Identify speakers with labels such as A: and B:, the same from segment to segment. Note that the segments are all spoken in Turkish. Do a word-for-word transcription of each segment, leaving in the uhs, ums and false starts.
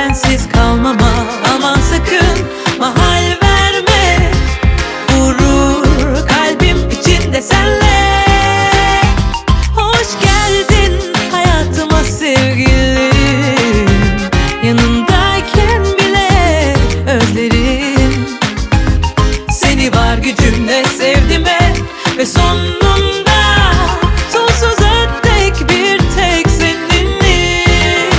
A: sensiz kalmama aman sakın mahal verme. Vurur kalbim içinde senle. Hoş geldin hayatıma sevgilim, yanındayken bile özlerim. Seni var gücümle sevdim hep ve sonunda sonsuza dek bir tek seninim.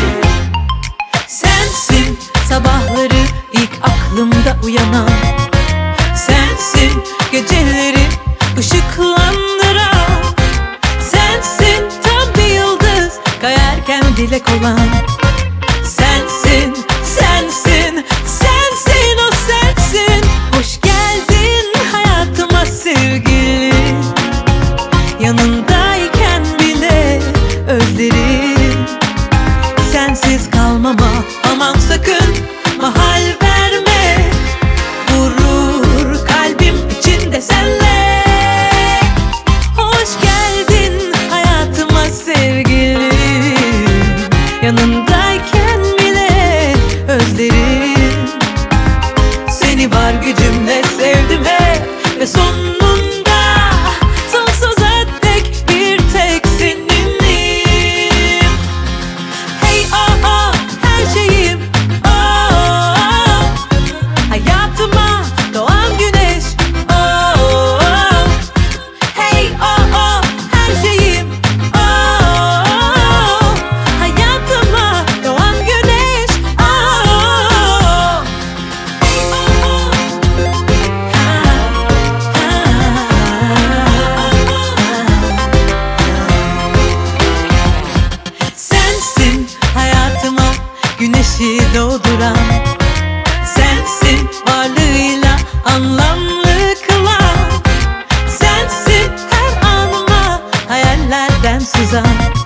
A: Sensin sabahları ilk aklımda uyanan, sensin geceleri ışıklandıran, sensin tam bir yıldız kayarken dilek olan. Sensin, sensin, sensin, o sensin. Hoş geldin hayatıma sevgilim, yanındayken bile özlerim. Sensiz kalmama aman sakın mahal verme. Vurur kalbim içinde senle. Hoş geldin hayatıma sevgilim, yanındayken bile özlerim. Seni var gücümle sevdim hep ve sonunda sonsuza dek bir tek seninim. Hey oh oh her şeyim, oh hayatıma doğan güneş, oh hey oh oh her şeyim, oh hayatıma doğan güneş, oh hey oh oh sensin hayatıma güneşi doğduran, sensin varlığıyla anlamlı kılan, sensin her anıma hayallerden sızan.